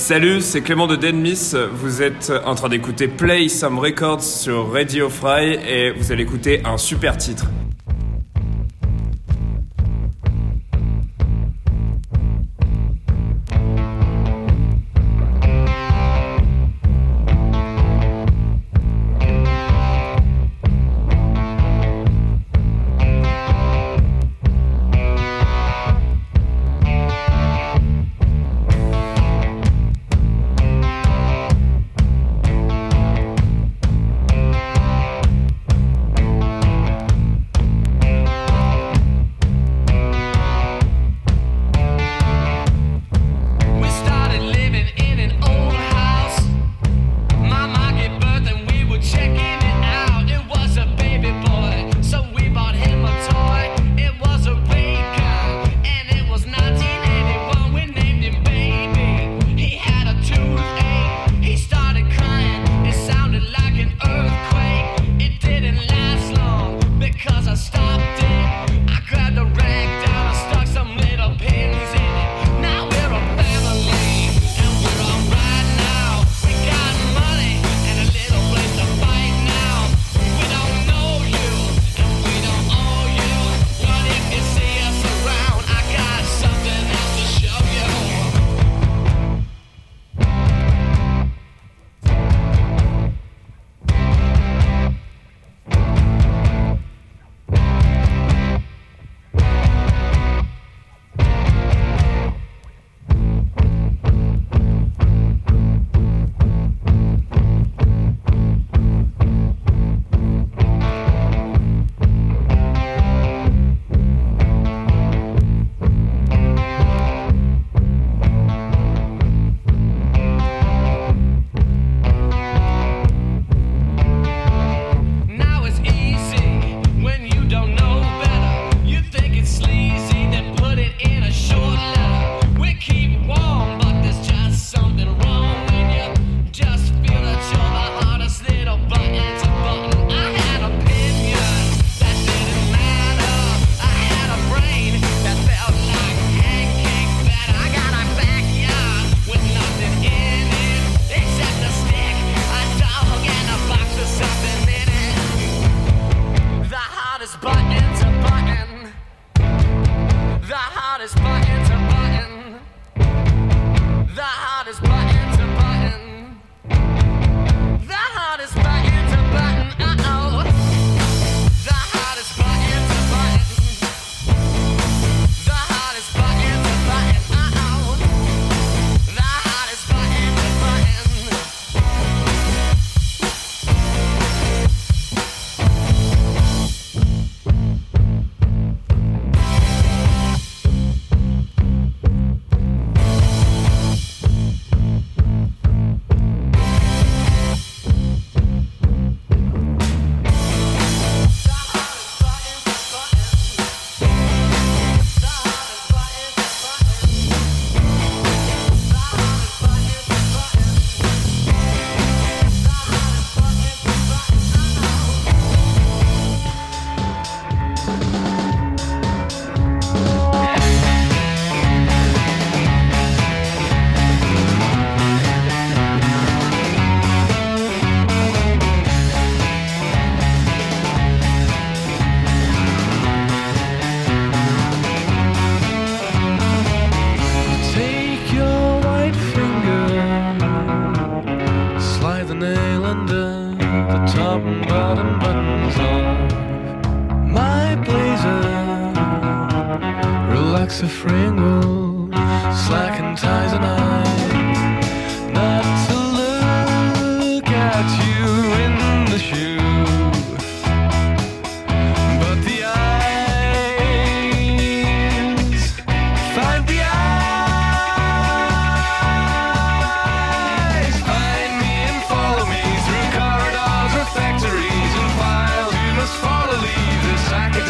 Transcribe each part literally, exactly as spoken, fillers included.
Salut, c'est Clément de Dead Miss. Vous êtes en train d'écouter Play Some Records sur Radio Fry et vous allez écouter un super titre.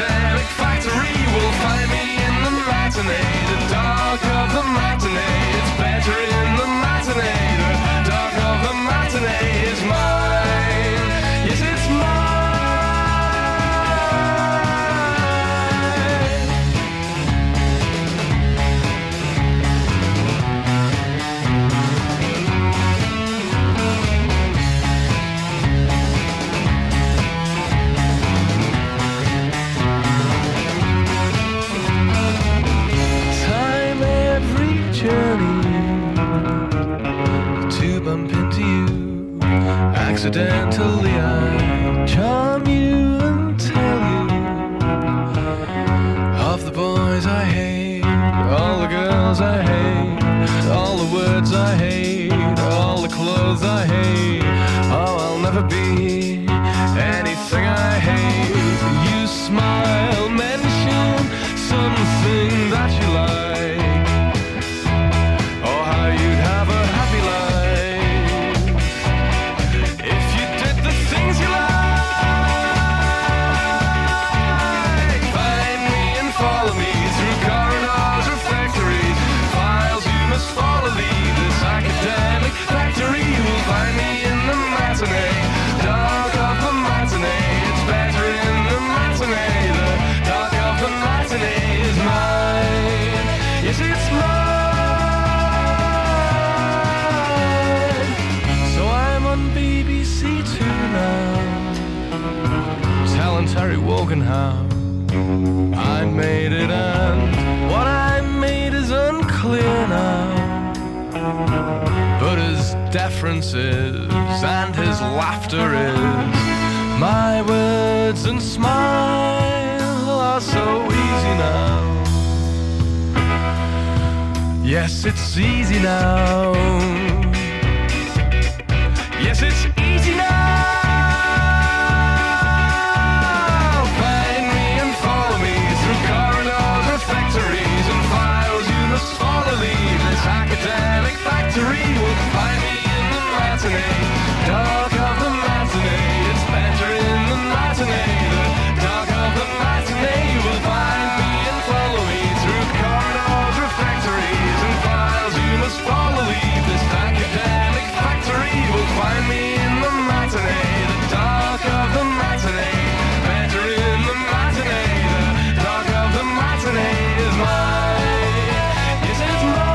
Matinee, the dark of the matinee. It's journey to bump into you. Accidentally I charm you and tell you of the boys I hate, all the girls I hate, all the words I hate, all the clothes I hate. Oh, I'll never be anything I hate. You smile, mention something that you like, or how you'd have a happy life if you did the things you like. Find me and follow me through corridors or factories, files you must follow, leave this academic factory. You will find me in the matinee, dark of the matinee. It's better in the matinee, the dark of the matinee is mine. Yes, it's mine. So I'm on B B C Two now, telling Terry Wogan how I made it, and what I made is unclear now. But his deference is, and his laughter is, my words and smile are so easy now. Yes, it's easy now. Yes, it's easy now. Find me and follow me through corridors or factories and files you must follow, leave this academic factory. Will find me in the matinee, dark of the matinee. It's better in the matinee, the dark of the matinee. You will find me and follow me through corridors or factories and files you must follow, leave this academic factory. You will find me in the matinee, the dark of the matinee. Better in the matinee, the dark of the matinee is mine. Yes, it's mine.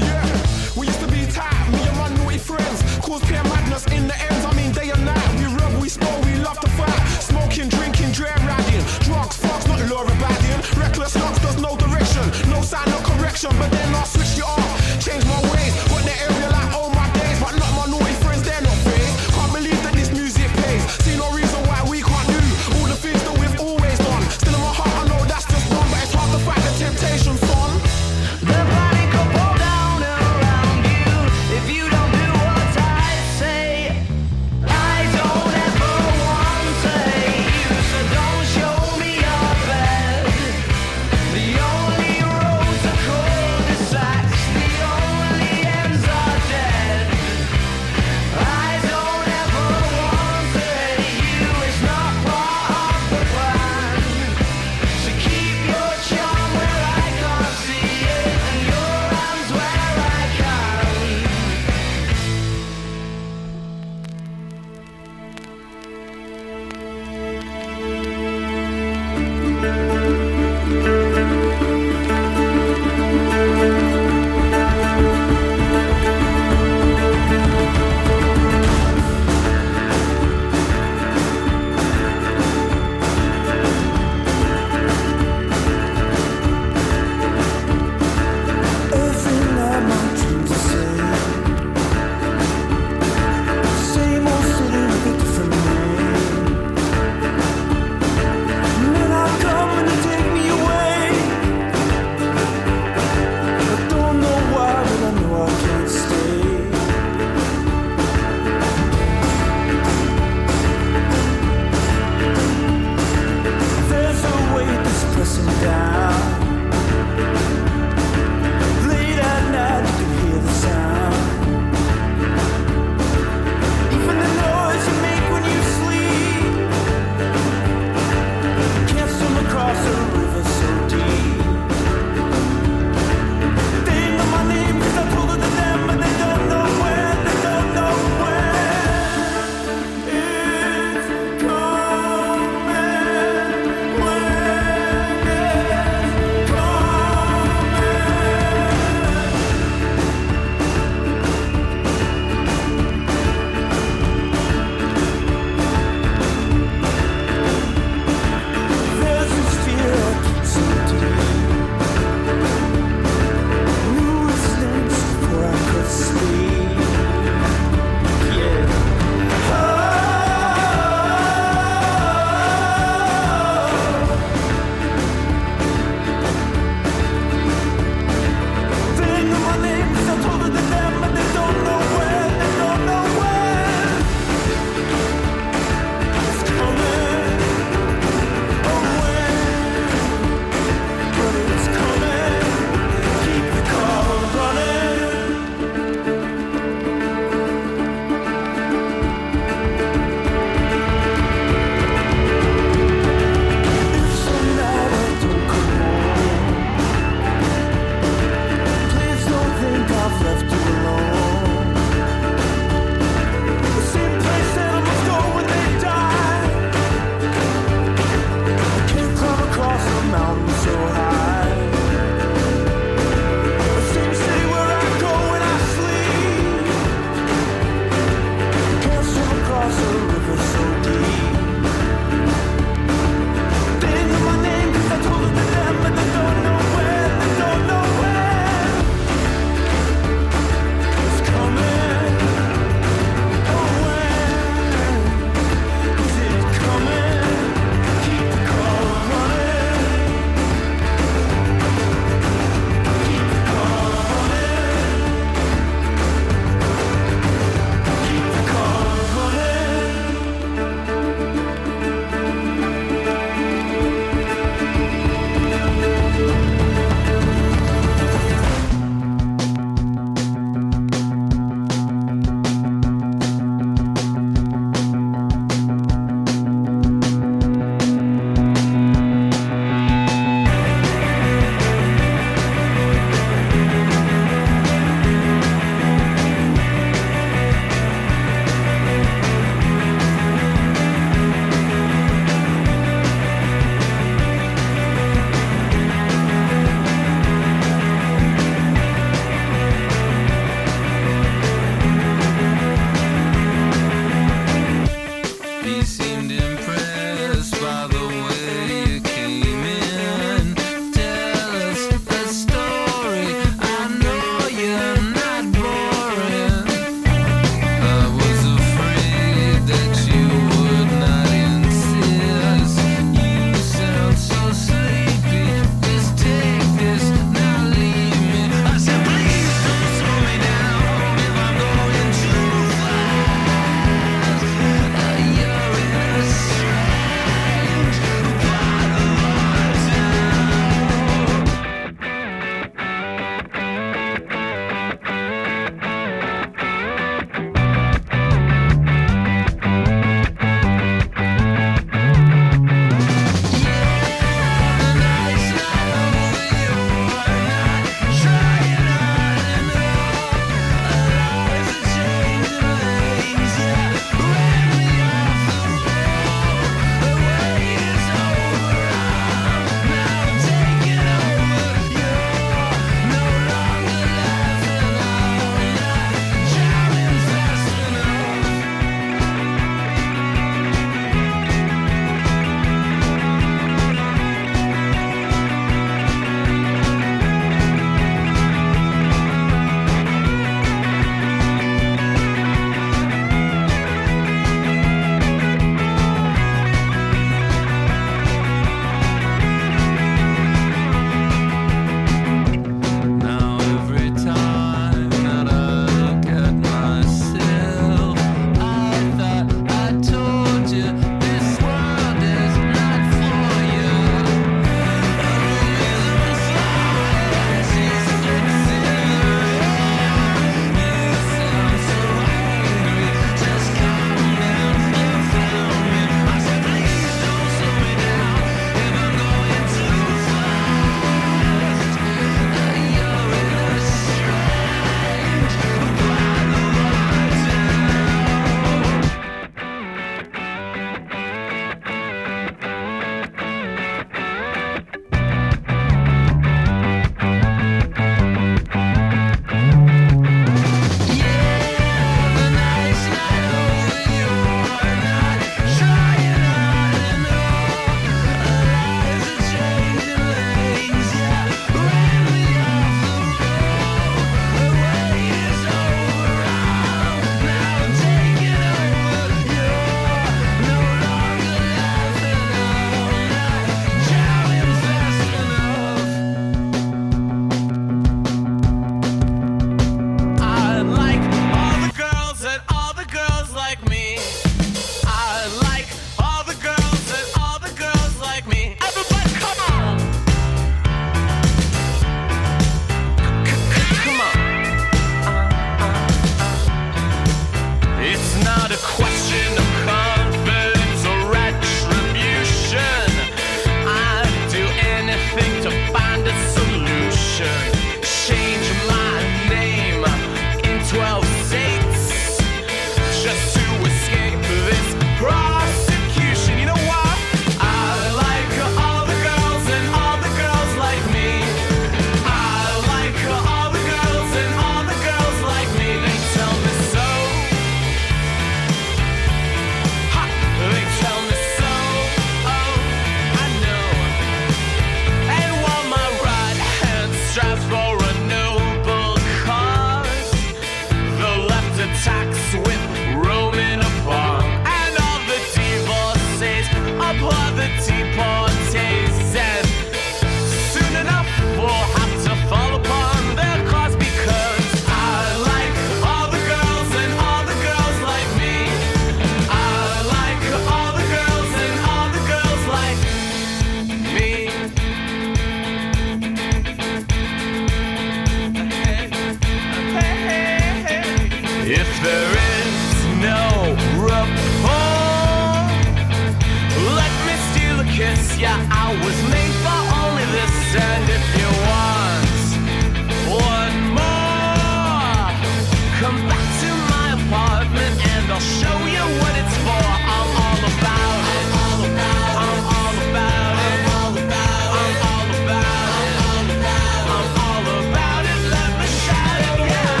If there is no rapport, let me steal a kiss. Yeah, I was made for only this. And if you want one more, come back to my apartment and I'll show you what it's for. I'm all about it. I'm all about it. I'm all about it. I'm all about it. I'm all about it. I'm all about it. Let me shout it, yeah.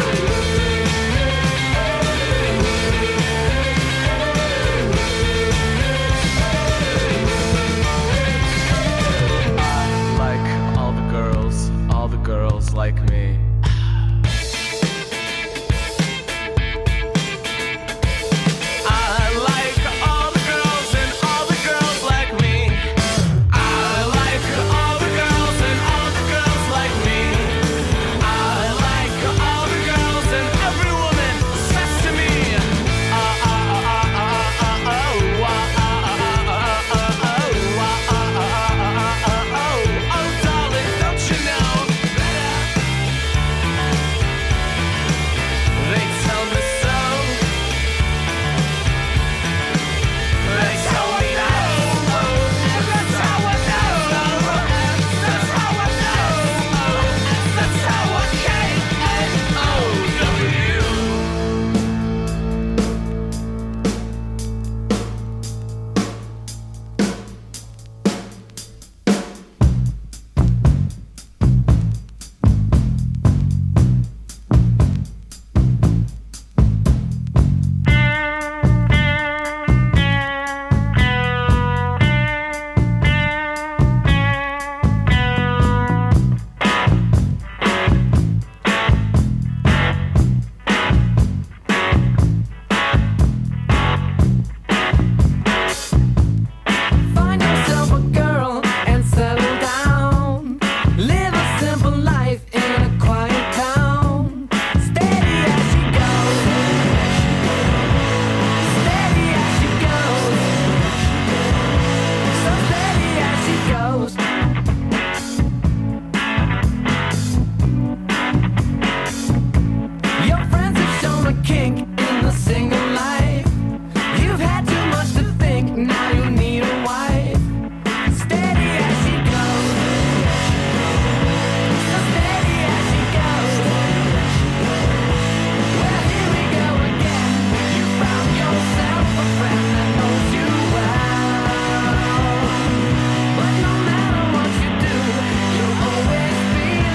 Like all the girls, all the girls like me.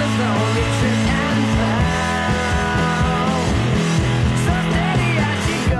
She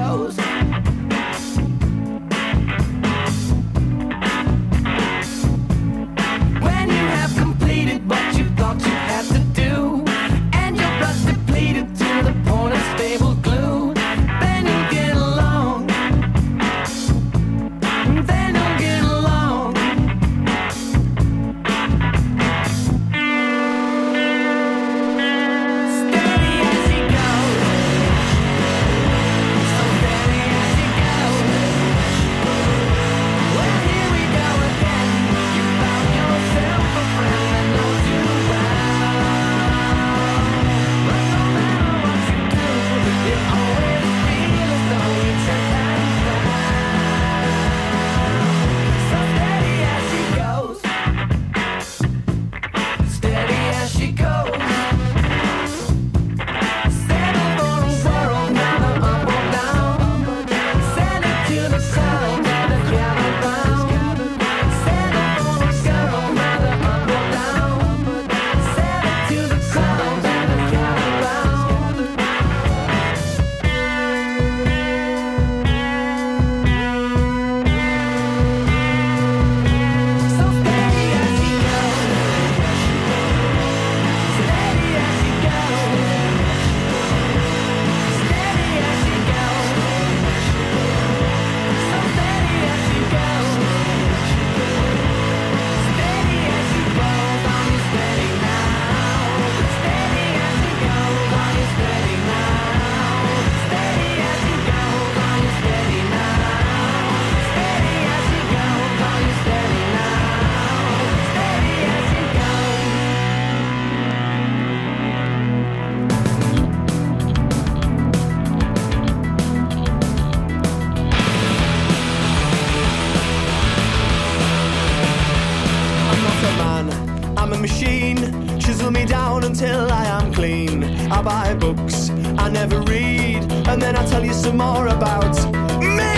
I buy books I never read, and then I tell you some more about me.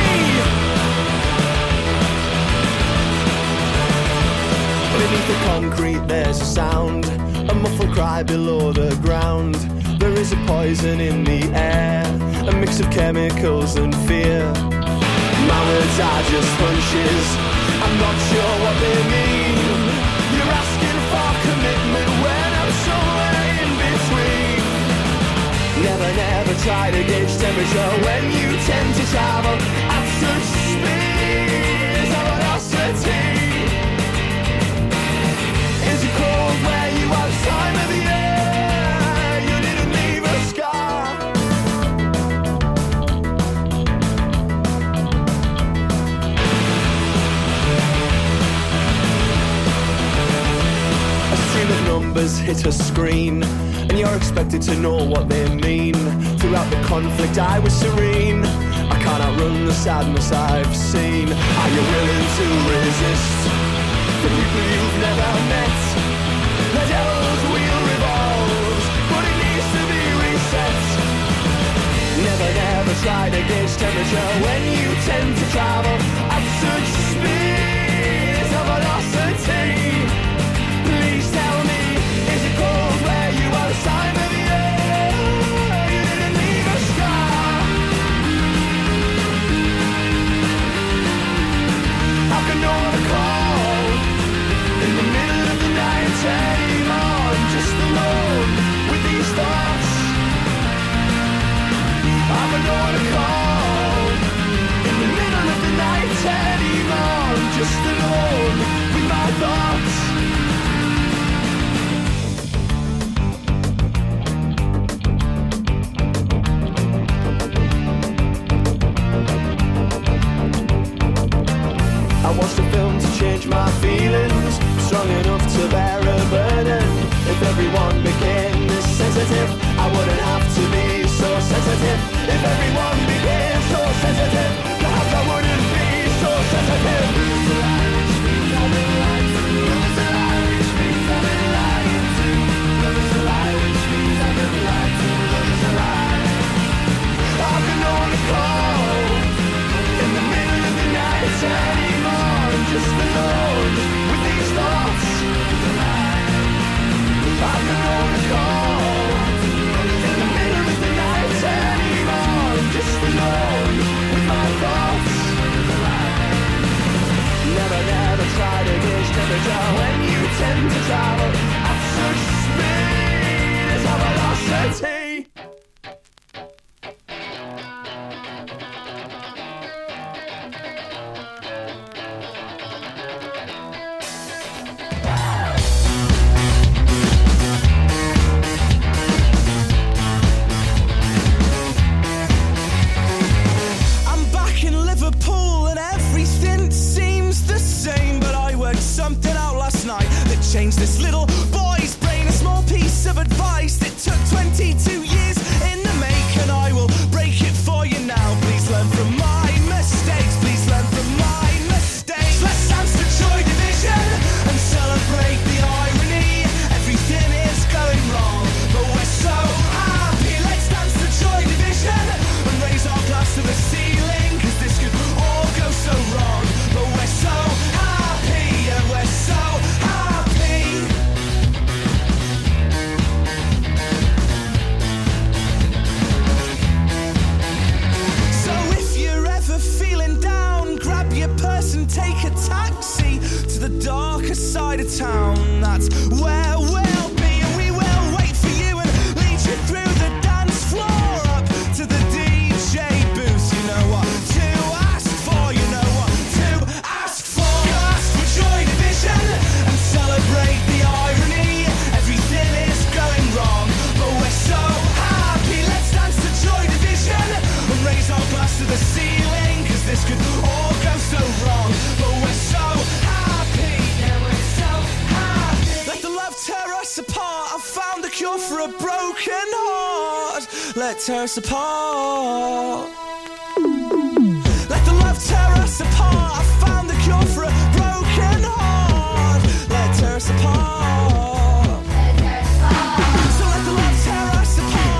Beneath the concrete there's a sound, a muffled cry below the ground. There is a poison in the air, a mix of chemicals and fear. My words are just hunches, I'm not sure what they mean. You're asking for commitment when I'm somewhere in between. Never, never try to gauge temperature when you tend to travel at such speed of velocity. Is it cold where you are this time of the year? You didn't leave a scar. A stream of numbers hit a screen, and you're expected to know what they mean. Throughout the conflict I was serene. I can't outrun the sadness I've seen. Are you willing to resist the people you've never met? The devil's wheel revolves, but it needs to be reset. Never, never try to gauge temperature when you tend to travel at such speed of velocity. Please tell me, is it cold where you are this time of year? You didn't leave a scar. How can no one call in the middle of the night anymore? I'm just alone with these thoughts. How can no one call in the middle of the night anymore? I'm just alone with my thoughts. I watched a film to change my feelings, strong enough to bear a burden. If everyone became this sensitive, I wouldn't have to be so sensitive. If everyone became so sensitive, perhaps I wouldn't be so sensitive. Lose the lie, which means I've been lied to. Lose the lie, which means I've been lying to. Lose the lie, which means I've been lied to. Lose the lie. How can no one call in the middle of the night anymore? I'm just alone with these thoughts. How can no one call in the middle of the night anymore? I'm just alone with my thoughts. Never, never try to gauge temperature when you tend to travel at such speed as of velocity. Something out last night that changed this little boy's brain. A small piece of advice that took twenty-two years in the make, and I will break it for you now. Please learn from my mistakes. Please learn from my mistakes. Let's dance to Joy Division and celebrate the irony. Everything is going wrong, but we're so happy. Let's dance to Joy Division and raise our glass to the ceiling, 'cause this could all go so wrong, but we're so happy. We're so happy. So if you're ever feeling down, grab your purse and take a taxi to the darker side of town. That's where we'll be, and we will wait for you and lead you through the dance floor up to the D J booth. You know what to ask for, you know what to ask for. Ask for Joy Division and celebrate the irony. Everything is going wrong, but we're so happy. Let's dance to Joy Division and raise our glass to the ceiling, 'cause this could all go so wrong, but we're so happy. Yeah, we're so happy. Let the love tear us apart. I found the cure for a broken heart. Let tear us apart. Let the love tear us apart. I found the cure for a broken heart. Let tear us apart. So let the love tear us apart.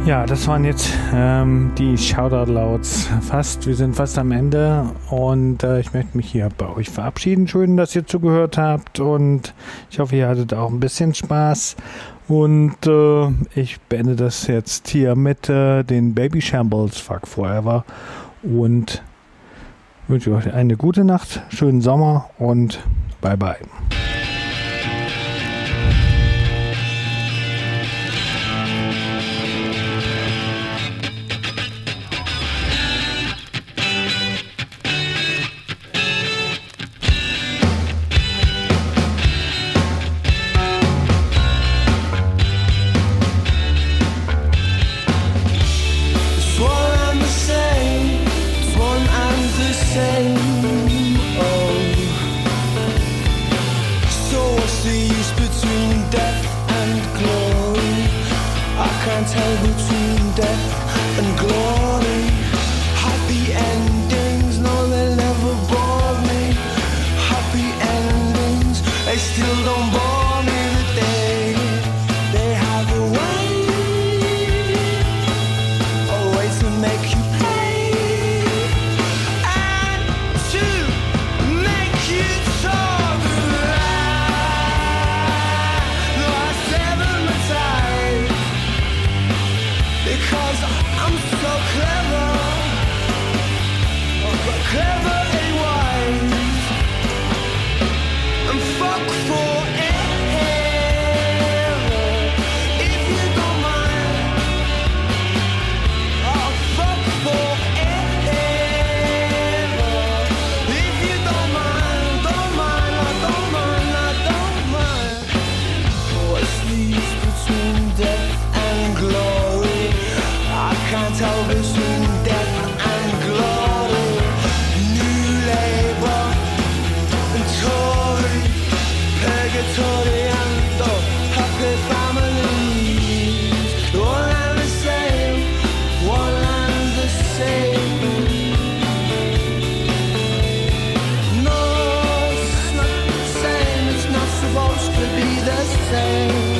Ja, das waren jetzt ähm, die Shoutout-Louds. Fast, wir sind fast am Ende und äh, ich möchte mich hier bei euch verabschieden. Schön, dass ihr zugehört habt und ich hoffe, ihr hattet auch ein bisschen Spaß. Und äh, ich beende das jetzt hier mit äh, den Baby Shambles Fuck Forever und wünsche euch eine gute Nacht, schönen Sommer und bye bye. Tell between death and glory. Happy endings, no, they'll never bore me. Happy endings, they still don't bore me. That they, they have a way, a way to make you pay and to make you talk. No, I sever my tie. Because I'm so clever, but clever ain't wise. And fuck forever, if you don't mind. Oh, fuck forever, if you don't mind. Don't mind, I don't mind, I don't mind. What's the use between death and glory? I can't tell between death and glory. New Labour and Tory, purgatory and the happy families. One and the same, one and the same. No, it's not the same, it's not supposed to be the same.